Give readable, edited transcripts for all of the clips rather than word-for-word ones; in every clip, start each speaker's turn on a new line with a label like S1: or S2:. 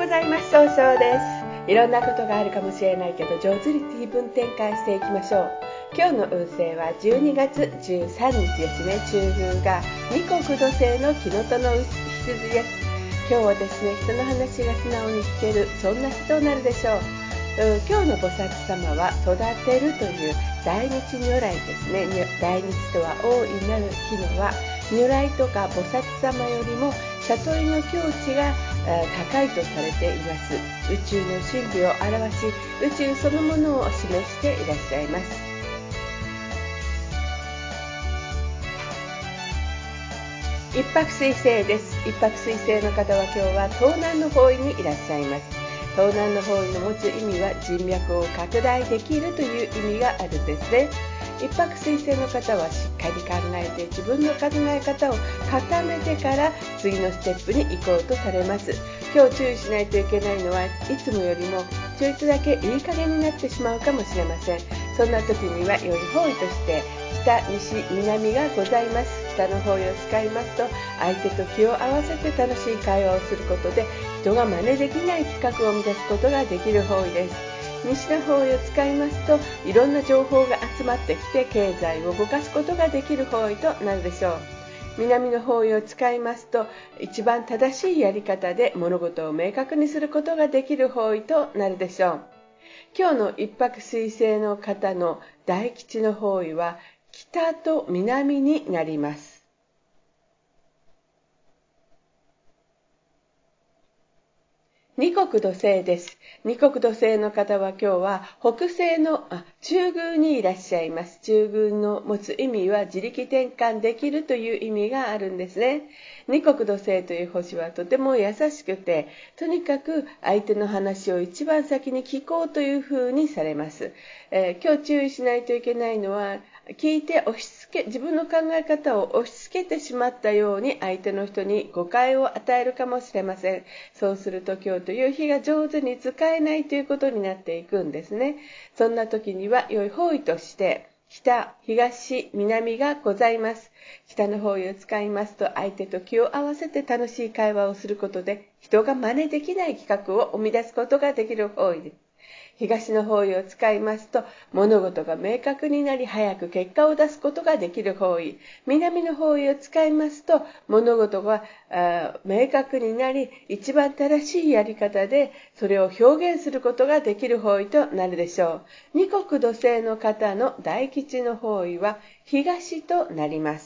S1: ざいます。総称です。いろんなことがあるかもしれないけど、上手に気分転換していきましょう。今日の運勢は12月13日ですね。中宮が二国土星の木のとの羊です。今日はですね、人の話が素直に聞ける、そんな日となるでしょう。今日の菩薩様は育てるという大日如来ですね。大日とは大いなる日のは、如来とか菩薩様よりも悟りの境地が高いとされています。宇宙の真理を表し、宇宙そのものを示していらっしゃいます。一泊水星です。一泊水星の方は今日は東南の方位にいらっしゃいます。東南の方位の持つ意味は人脈を拡大できるという意味があるんですね。一泊水星の方はしっかり考えて自分の考え方を固めてから次のステップに行こうとされます。今日注意しないといけないのはいつもよりもちょいとだけいい加減になってしまうかもしれません。そんな時には良い方位として北、西、南がございます。北の方位を使いますと相手と気を合わせて楽しい会話をすることで人が真似できない企画を生み出すことができる方位です。西の方位を使いますといろんな情報が集まってきて経済を動かすことができる方位となるでしょう。南の方位を使いますと一番正しいやり方で物事を明確にすることができる方位となるでしょう。今日の一泊水星の方の大吉の方位は北と南になります。二国土星です。二国土星の方は今日は北西の中宮にいらっしゃいます。中宮の持つ意味は自力転換できるという意味があるんですね。二国土星という星はとても優しくて、とにかく相手の話を一番先に聞こうというふうにされます。今日注意しないといけないのは聞いて自分の考え方を押し付けてしまったように相手の人に誤解を与えるかもしれません。そうすると今日という日が上手に使えないということになっていくんですね。そんな時には良い方位として北、東、南がございます。北の方位を使いますと相手と気を合わせて楽しい会話をすることで人が真似できない企画を生み出すことができる方位です。東の方位を使いますと物事が明確になり早く結果を出すことができる方位。南の方位を使いますと物事が明確になり一番正しいやり方でそれを表現することができる方位となるでしょう。二国土星の方の大吉の方位は東となります。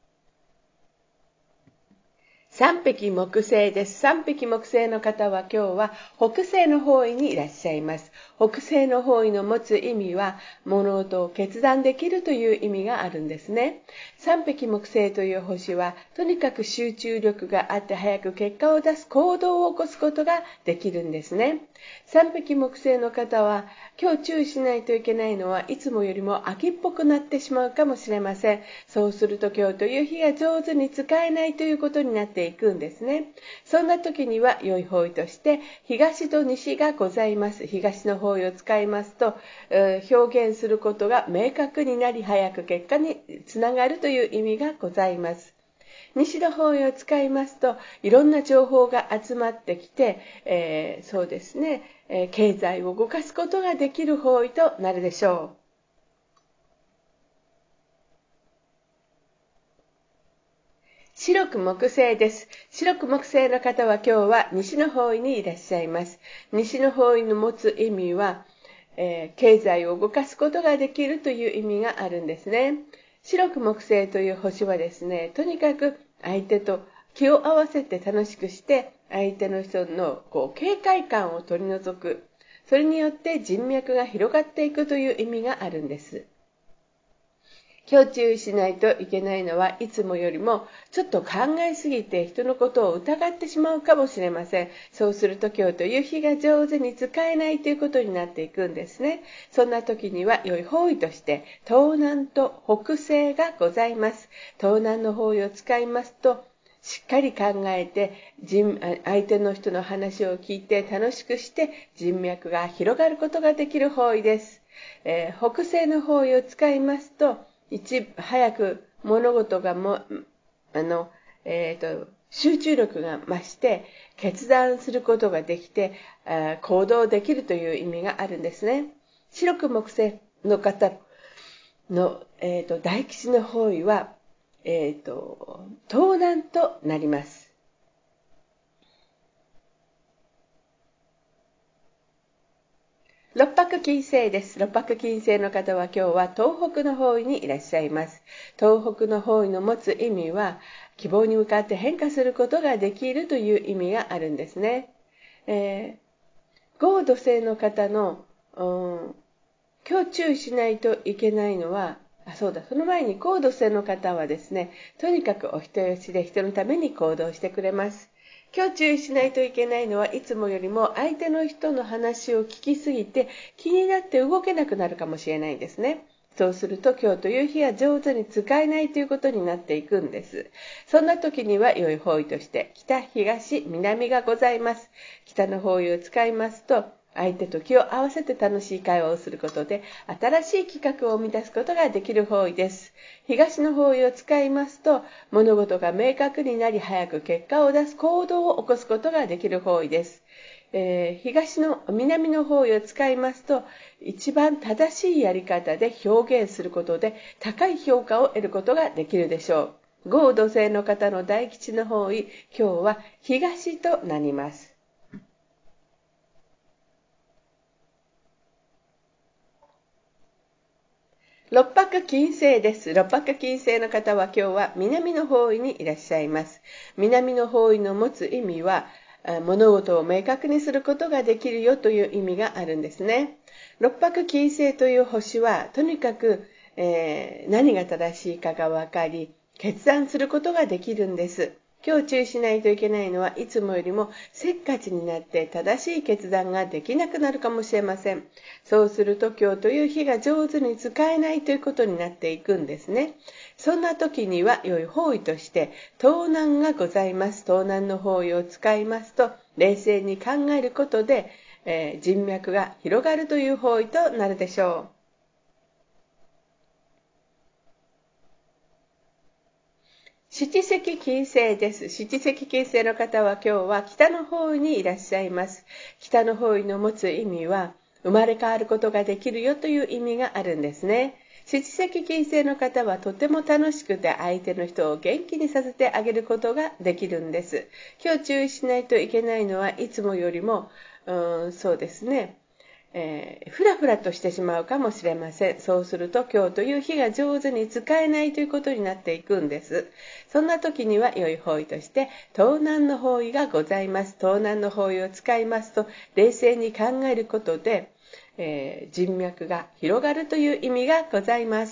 S1: 三匹木星です。三匹木星の方は今日は北西の方位にいらっしゃいます。北西の方位の持つ意味は物事を決断できるという意味があるんですね。三匹木星という星はとにかく集中力があって早く結果を出す行動を起こすことができるんですね。三匹木星の方は今日注意しないといけないのはいつもよりも秋っぽくなってしまうかもしれません。そうすると今日という日が上手に使えないということになっていくんですね。そんな時には良い方位として東と西がございます。東の方位を使いますと表現することが明確になり早く結果につながるという意味がございます。西の方位を使いますといろんな情報が集まってきて、そうですね、経済を動かすことができる方位となるでしょう。白く木星です。白く木星の方は今日は西の方位にいらっしゃいます。西の方位の持つ意味は、経済を動かすことができるという意味があるんですね。白く木星という星はですね、とにかく相手と気を合わせて楽しくして相手の人の警戒感を取り除く。それによって人脈が広がっていくという意味があるんです。今日注意しないといけないのはいつもよりもちょっと考えすぎて人のことを疑ってしまうかもしれません。そうすると今日という日が上手に使えないということになっていくんですね。そんな時には良い方位として東南と北西がございます。東南の方位を使いますとしっかり考えて相手の人の話を聞いて楽しくして人脈が広がることができる方位です。北西の方位を使いますと早く物事が集中力が増して決断することができて行動できるという意味があるんですね。白く木星の方の、大吉の方位は、盗難となります。六白金星です。六白金星の方は今日は東北の方位にいらっしゃいます。東北の方位の持つ意味は、希望に向かって変化することができるという意味があるんですね。豪土星の方の、今日注意しないといけないのは、その前に豪土星の方はですね、とにかくお人よしで人のために行動してくれます。今日注意しないといけないのはいつもよりも相手の人の話を聞きすぎて気になって動けなくなるかもしれないんですね。そうすると今日という日は上手に使えないということになっていくんです。そんな時には良い方位として北、東、南がございます。北の方位を使いますと相手と気を合わせて楽しい会話をすることで新しい企画を生み出すことができる方位です。東の方位を使いますと物事が明確になり早く結果を出す行動を起こすことができる方位です。南の方位を使いますと一番正しいやり方で表現することで高い評価を得ることができるでしょう。豪土星の方の大吉の方位、今日は東となります。六白金星です。六白金星の方は今日は南の方位にいらっしゃいます。南の方位の持つ意味は、物事を明確にすることができるよという意味があるんですね。六白金星という星は、とにかく、何が正しいかが分かり、決断することができるんです。今日注意しないといけないのはいつもよりもせっかちになって正しい決断ができなくなるかもしれません。そうすると今日という日が上手に使えないということになっていくんですね。そんな時には良い方位として盗難がございます。盗難の方位を使いますと冷静に考えることで、人脈が広がるという方位となるでしょう。七石金星です。七石金星の方は今日は北の方位にいらっしゃいます。北の方位の持つ意味は生まれ変わることができるよという意味があるんですね。七石金星の方はとても楽しくて相手の人を元気にさせてあげることができるんです。今日注意しないといけないのはいつもよりもそうですね。ふらふらとしてしまうかもしれません。そうすると今日という日が上手に使えないということになっていくんです。そんな時には良い方位として盗難の方位がございます。盗難の方位を使いますと冷静に考えることで、人脈が広がるという意味がございます。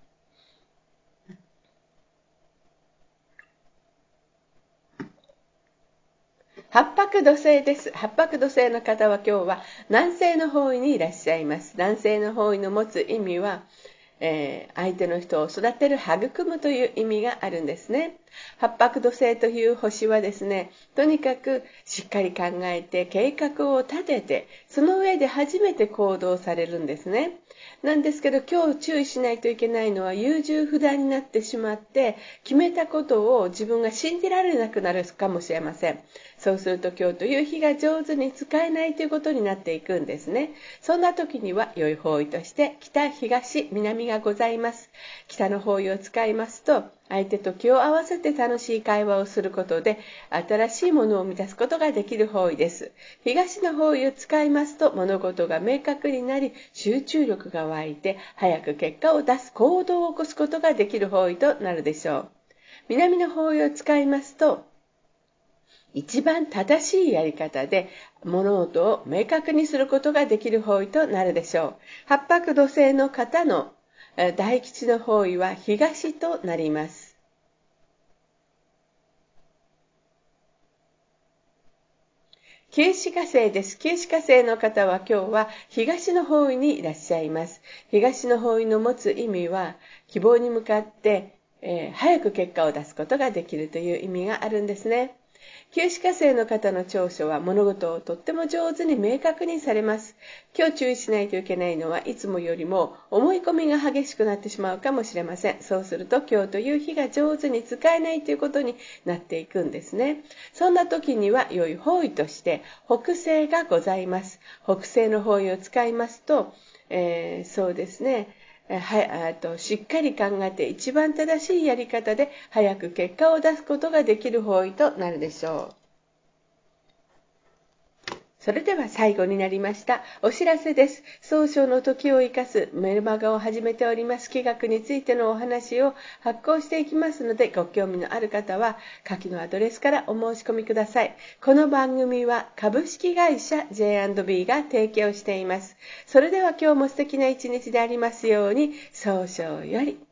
S1: 八白土星です。八白土星の方は今日は南西の方位にいらっしゃいます。南西の方位の持つ意味は、相手の人を育てる、育むという意味があるんですね。八白土星という星はですね、とにかくしっかり考えて計画を立てて、その上で初めて行動されるんですね。なんですけど今日注意しないといけないのは優柔不断になってしまって決めたことを自分が信じられなくなるかもしれません。そうすると今日という日が上手に使えないということになっていくんですね。そんな時には良い方位として北、東、南がございます。北の方位を使いますと相手と気を合わせて楽しい会話をすることで新しいものを生み出すことができる方位です。東の方位を使いますと物事が明確になり集中力が湧いて早く結果を出す行動を起こすことができる方位となるでしょう。南の方位を使いますと一番正しいやり方で物事を明確にすることができる方位となるでしょう。八白土星の方の大吉の方位は東となります。九死火星です。九死火星の方は今日は東の方位にいらっしゃいます。東の方位の持つ意味は希望に向かって、早く結果を出すことができるという意味があるんですね。 旧歯科生の方の長所は物事をとっても上手に明確にされます。今日注意しないといけないのはいつもよりも思い込みが激しくなってしまうかもしれません。そうすると今日という日が上手に使えないということになっていくんですね。そんな時には良い方位として北西がございます。北西の方位を使いますと、そうですね。しっかり考えて一番正しいやり方で早く結果を出すことができる方位となるでしょう。それでは最後になりました。お知らせです。早々の時を生かすメルマガを始めております。気学についてのお話を発行していきますので、ご興味のある方は下記のアドレスからお申し込みください。この番組は株式会社 J&B が提供しています。それでは今日も素敵な一日でありますように、早々より。